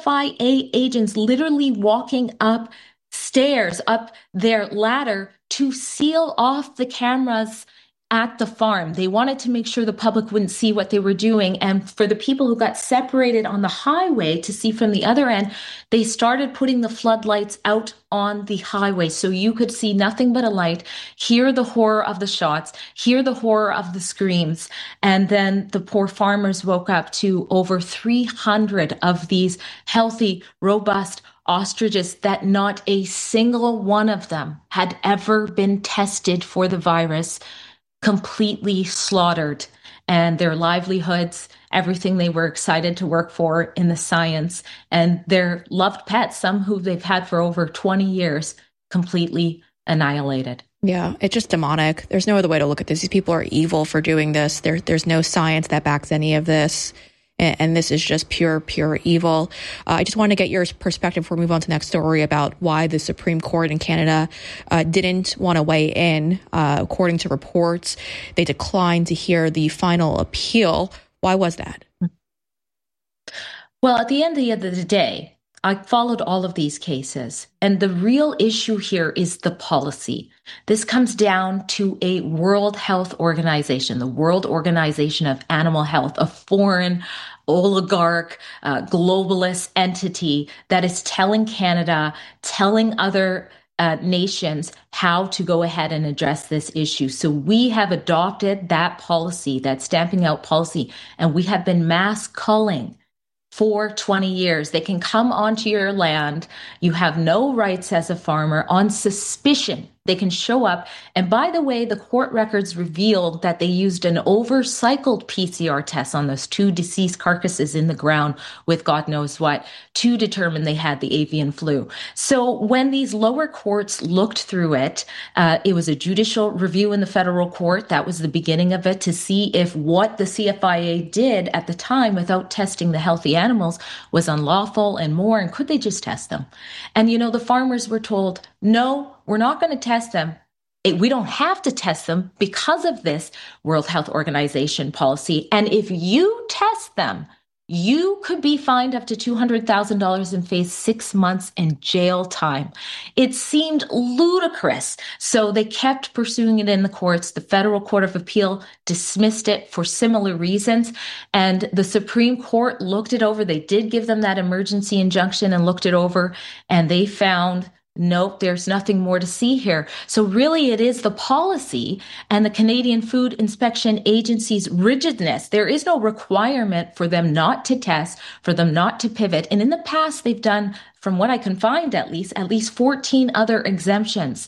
CFIA agents literally walking up stairs, up their ladder to seal off the cameras at the farm. They wanted to make sure the public wouldn't see what they were doing. And for the people who got separated on the highway to see from the other end, they started putting the floodlights out on the highway so you could see nothing but a light, hear the horror of the shots, hear the horror of the screams. And then the poor farmers woke up to over 300 of these healthy, robust ostriches that not a single one of them had ever been tested for the virus, completely slaughtered, and their livelihoods, everything they were excited to work for in the science, and their loved pets, some who they've had for over 20 years, completely annihilated. Yeah, it's just demonic. There's no other way to look at this. These people are evil for doing this. There's no science that backs any of this. And this is just pure evil. I just want to get your perspective before we move on to the next story about why the Supreme Court in Canada didn't want to weigh in. According to reports, they declined to hear the final appeal. Why was that? Well, at the end of the day, I followed all of these cases, and the real issue here is the policy. This comes down to a World Health Organization, the World Organization of Animal Health, a foreign oligarch, globalist entity that is telling Canada, telling other nations how to go ahead and address this issue. So we have adopted that policy, that stamping out policy, and we have been mass culling for 20 years. They can come onto your land. You have no rights as a farmer on suspicion. They can show up. And by the way, the court records revealed that they used an overcycled PCR test on those two deceased carcasses in the ground with God knows what to determine they had the avian flu. So when these lower courts looked through it, it was a judicial review in the federal court. That was the beginning of it, to see if what the CFIA did at the time without testing the healthy animals was unlawful and more, and could they just test them? And, the farmers were told, no, we're not going to test them. We don't have to test them because of this World Health Organization policy. And if you test them, you could be fined up to $200,000 and face 6 months in jail time. It seemed ludicrous. So they kept pursuing it in the courts. The Federal Court of Appeal dismissed it for similar reasons. And the Supreme Court looked it over. They did give them that emergency injunction and looked it over. And they found nope, there's nothing more to see here. So really it is the policy and the Canadian Food Inspection Agency's rigidness. There is no requirement for them not to test, for them not to pivot. And in the past, they've done, from what I can find at least 14 other exemptions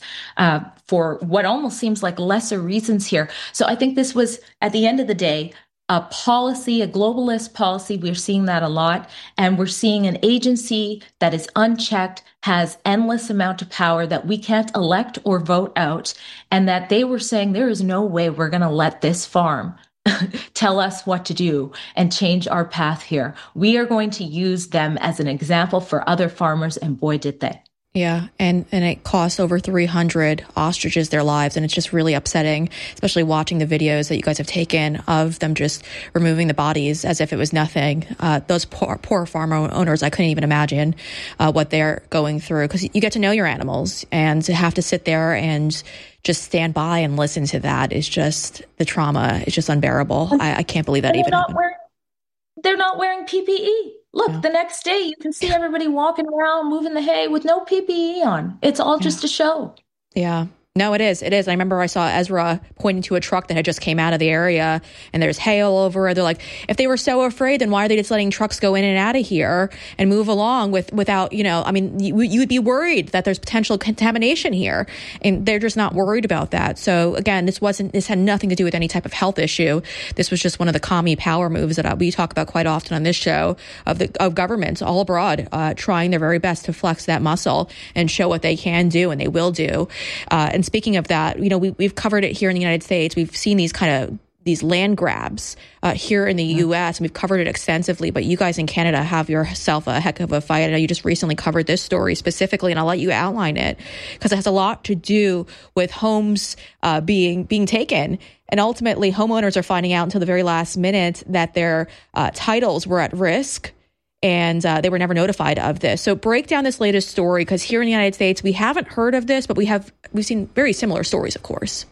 for what almost seems like lesser reasons here. So I think this was, at the end of the day, a policy, a globalist policy. We're seeing that a lot. And we're seeing an agency that is unchecked, has endless amount of power that we can't elect or vote out. And that they were saying there is no way we're going to let this farm tell us what to do and change our path here. We are going to use them as an example for other farmers. And boy, did they. Yeah, and it costs over 300 ostriches their lives, and it's just really upsetting, especially watching the videos that you guys have taken of them just removing the bodies as if it was nothing. Those poor farm owners, I couldn't even imagine what they're going through, because you get to know your animals, and to have to sit there and just stand by and listen to that is just, the trauma is just unbearable. I can't believe that even happened. They're not wearing PPE. Look, the next day you can see everybody walking around, moving the hay with no PPE on. It's all just a show. Yeah. No, it is. It is. I remember I saw Ezra pointing to a truck that had just came out of the area, and there's hay all over it. They're like, if they were so afraid, then why are they just letting trucks go in and out of here and move along without, I mean, you would be worried that there's potential contamination here, and they're just not worried about that. So again, this had nothing to do with any type of health issue. This was just one of the commie power moves that we talk about quite often on this show of governments all abroad, trying their very best to flex that muscle and show what they can do and they will do. And speaking of that, we've covered it here in the United States. We've seen these land grabs here in the U.S., and we've covered it extensively. But you guys in Canada have yourself a heck of a fight. I know you just recently covered this story specifically, and I'll let you outline it, because it has a lot to do with homes being taken. And ultimately, homeowners are finding out until the very last minute that their titles were at risk. And they were never notified of this. So break down this latest story, because here in the United States, we haven't heard of this, but we've seen very similar stories, of course.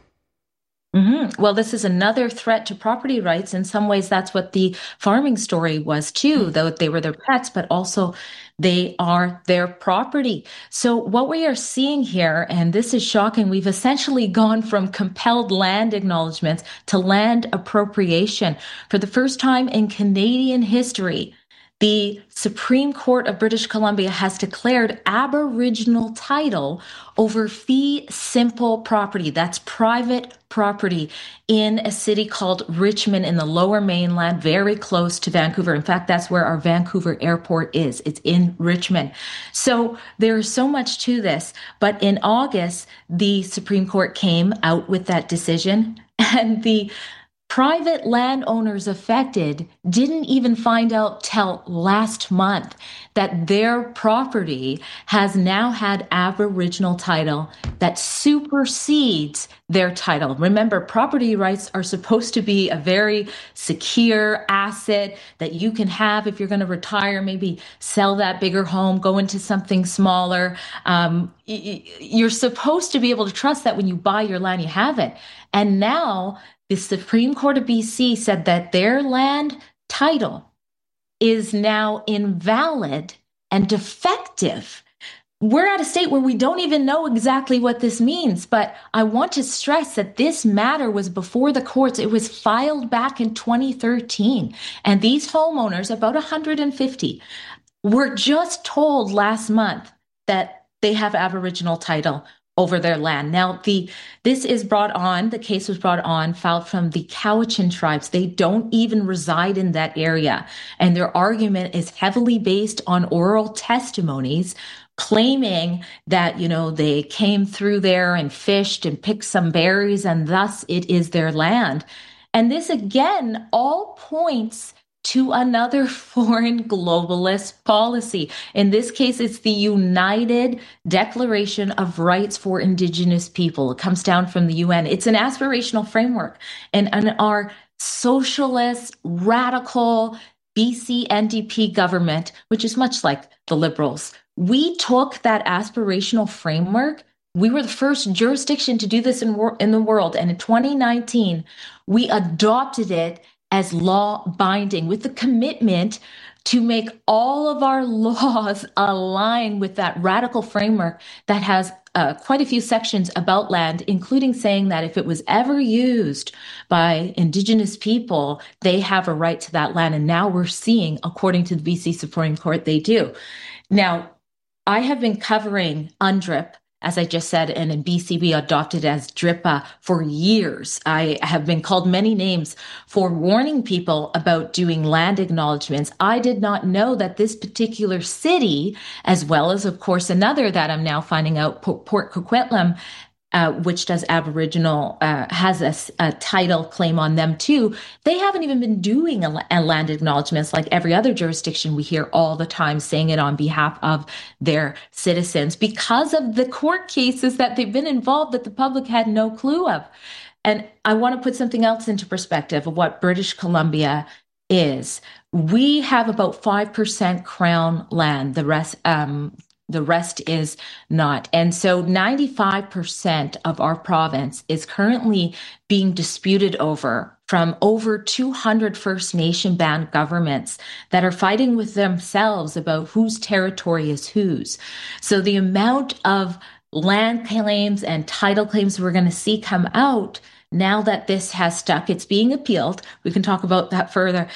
Mm-hmm. Well, this is another threat to property rights. In some ways, that's what the farming story was too, though they were their pets, but also they are their property. So what we are seeing here, and this is shocking, we've essentially gone from compelled land acknowledgements to land appropriation. For the first time in Canadian history, the Supreme Court of British Columbia has declared Aboriginal title over fee simple property. That's private property in a city called Richmond in the Lower Mainland, very close to Vancouver. In fact, that's where our Vancouver airport is. It's in Richmond. So there's so much to this. But in August, the Supreme Court came out with that decision, and the private landowners affected didn't even find out till last month that their property has now had Aboriginal title that supersedes their title. Remember, property rights are supposed to be a very secure asset that you can have if you're going to retire, maybe sell that bigger home, go into something smaller. You're supposed to be able to trust that when you buy your land, you have it. And now the Supreme Court of BC said that their land title is now invalid and defective. We're at a state where we don't even know exactly what this means, but I want to stress that this matter was before the courts. It was filed back in 2013, and these homeowners, about 150, were just told last month that they have Aboriginal title over their land. Now, the case was brought on, filed from the Cowichan tribes. They don't even reside in that area. And their argument is heavily based on oral testimonies, claiming that, they came through there and fished and picked some berries, and thus it is their land. And this, again, all points to another foreign globalist policy. In this case, it's the United Declaration of Rights for Indigenous People. It comes down from the UN. It's an aspirational framework. And our socialist, radical BC NDP government, which is much like the Liberals, we took that aspirational framework. We were the first jurisdiction to do this in the world. And in 2019, we adopted it as law binding with the commitment to make all of our laws align with that radical framework that has quite a few sections about land, including saying that if it was ever used by Indigenous people, they have a right to that land. And now we're seeing, according to the BC Supreme Court, they do. Now, I have been covering UNDRIP, as I just said, and in BC we adopted as DRIPA for years. I have been called many names for warning people about doing land acknowledgements. I did not know that this particular city, as well as, of course, another that I'm now finding out, Port Coquitlam, which does Aboriginal, has a title claim on them too. They haven't even been doing a land acknowledgements like every other jurisdiction. We hear all the time saying it on behalf of their citizens because of the court cases that they've been involved that the public had no clue of. And I want to put something else into perspective of what British Columbia is. We have about 5% Crown land. The rest is not. And so 95% of our province is currently being disputed over from over 200 First Nation band governments that are fighting with themselves about whose territory is whose. So the amount of land claims and title claims we're going to see come out now that this has stuck, it's being appealed. We can talk about that further.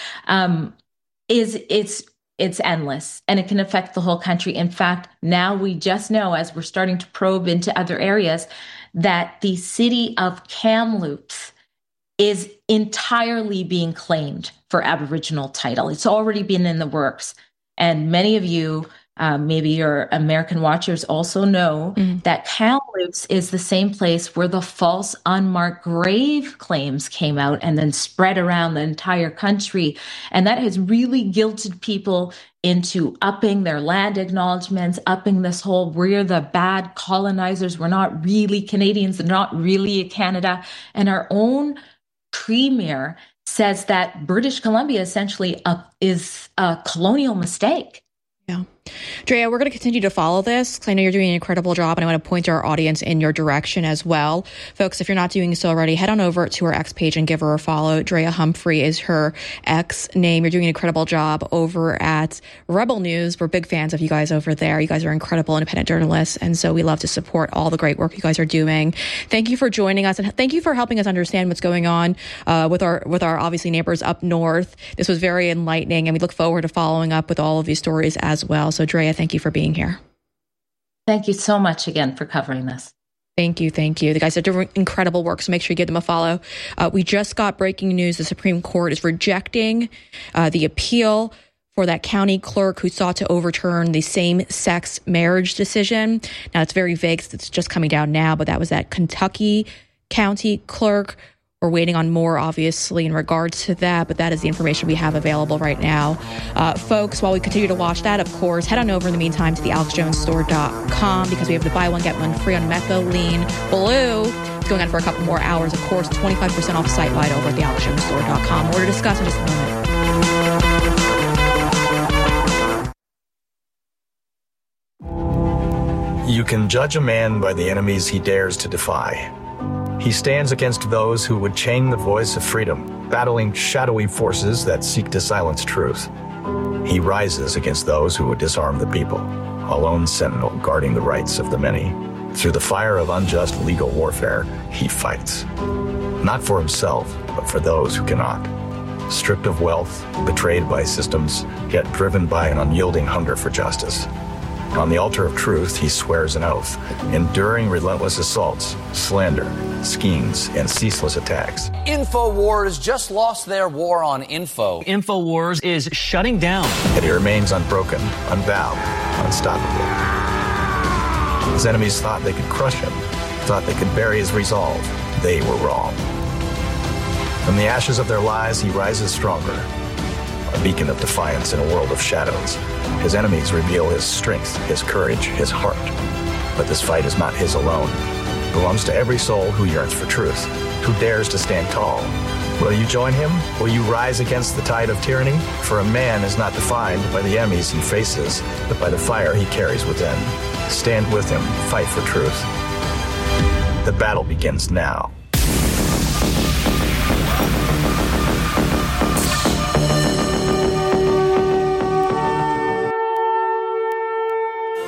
It's endless, and it can affect the whole country. In fact, now we just know, as we're starting to probe into other areas, that the city of Kamloops is entirely being claimed for Aboriginal title. It's already been in the works. And many of you, maybe your American watchers, also know that Kamloops is the same place where the false unmarked grave claims came out and then spread around the entire country. And that has really guilted people into upping their land acknowledgements, upping this whole, we're the bad colonizers, we're not really Canadians, they're not really Canada. And our own premier says that British Columbia essentially is a colonial mistake. Yeah. Drea, we're going to continue to follow this because I know you're doing an incredible job, and I want to point our audience in your direction as well. Folks, if you're not doing so already, head on over to her X page and give her a follow. Drea Humphrey is her X name. You're doing an incredible job over at Rebel News. We're big fans of you guys over there. You guys are incredible independent journalists, and so we love to support all the great work you guys are doing. Thank you for joining us, and thank you for helping us understand what's going on with our obviously neighbors up north. This was very enlightening, and we look forward to following up with all of these stories as well. So, Drea, thank you for being here. Thank you so much again for covering this. Thank you. The guys are doing incredible work, so make sure you give them a follow. We just got breaking news. The Supreme Court is rejecting the appeal for that county clerk who sought to overturn the same-sex marriage decision. Now, it's very vague. It's just coming down now, but that was that Kentucky county clerk. We're waiting on more, obviously, in regards to that, but that is the information we have available right now. Folks, while we continue to watch that, of course, head on over in the meantime to the AlexJonesStore.com because we have the buy one, get one free on Methylene Blue. It's going on for a couple more hours. Of course, 25% off site-wide over at the AlexJonesStore.com. More to discuss in just a moment. You can judge a man by the enemies he dares to defy. He stands against those who would chain the voice of freedom, battling shadowy forces that seek to silence truth. He rises against those who would disarm the people, a lone sentinel guarding the rights of the many. Through the fire of unjust legal warfare, he fights. Not for himself, but for those who cannot. Stripped of wealth, betrayed by systems, yet driven by an unyielding hunger for justice. On the altar of truth, he swears an oath, enduring relentless assaults, slander, schemes, and ceaseless attacks. InfoWars just lost their war on info. InfoWars is shutting down. Yet he remains unbroken, unbowed, unstoppable. His enemies thought they could crush him, thought they could bury his resolve. They were wrong. From the ashes of their lies, he rises stronger, a beacon of defiance in a world of shadows. His enemies reveal his strength, his courage, his heart. But this fight is not his alone. It belongs to every soul who yearns for truth, who dares to stand tall. Will you join him? Will you rise against the tide of tyranny? For a man is not defined by the enemies he faces, but by the fire he carries within. Stand with him, fight for truth. The battle begins now.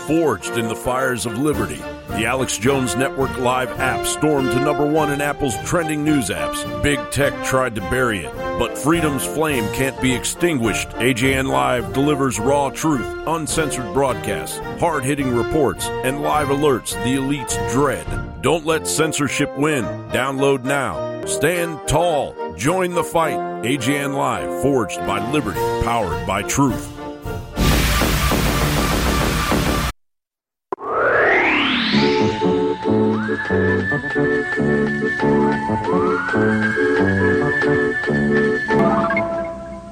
forged in the fires of liberty. The Alex Jones Network Live app stormed to #1 in Apple's trending news apps. Big tech tried to bury it, but freedom's flame can't be extinguished. AJN Live delivers raw truth, uncensored broadcasts, hard-hitting reports, and live alerts the elites dread. Don't let censorship win. Download now. Stand tall. Join the fight. AJN Live, forged by liberty, powered by truth.